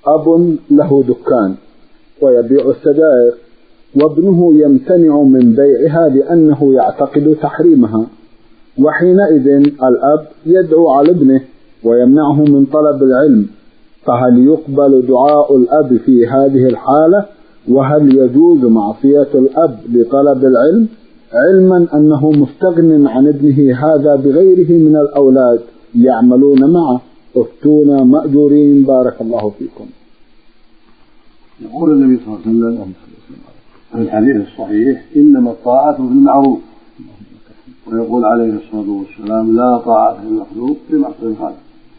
أب له دكان ويبيع السجائر وابنه يمتنع من بيعها لأنه يعتقد تحريمها، وحينئذ الأب يدعو على ابنه ويمنعه من طلب العلم، فهل يقبل دعاء الأب في هذه الحالة؟ وهل يجوز معصية الأب لطلب العلم علما أنه مستغن عن ابنه هذا بغيره من الأولاد يعملون معه؟ افتونا مأجورين بارك الله فيكم. يقول النبي صلى الله عليه وسلم في الحديث الصحيح: إنما الطاعة في المعروف. ويقول عليه الصلاة والسلام: لا طاعة للمخلوق في معصية الخالق.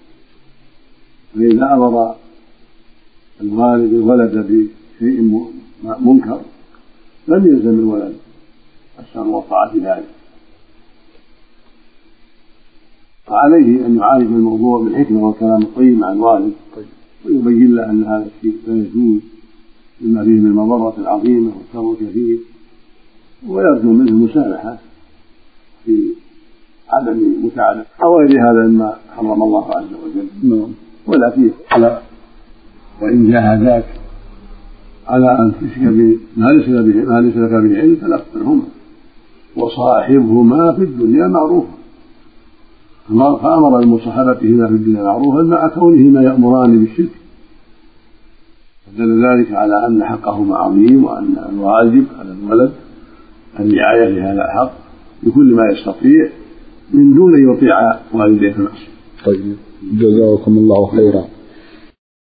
فإذا أمر الوالد الولد بشيء منكر لم يلزم الولد السمع والطاعة في ذلك، فعليه أن يعالج الموضوع بالحكمة والكلام الطيب مع الوالد ويبين له أن هذا الشيء لا يجوز لما فيه من المضرة العظيمة والشر الكثير، ويرجو منه المسامحة في عدم مساعدة أو غير هذا مما حرم الله عز وجل. ولكن وإن جاهداك على أن تشرك ما ليس لك به علم فلا تطعهما وصاحبهما في الدنيا معروفا. فأمر بمصاحبتهما في الدنيا معروفا مع كونهما يأمران بالشرك، فدل ذلك على أن حقهما عظيم، وأن الواجب على الولد الرعاية لهذا الحق بكل ما يستطيع من دون أن يطيع والديه في المعصية. طيب، جزاكم الله خيرا.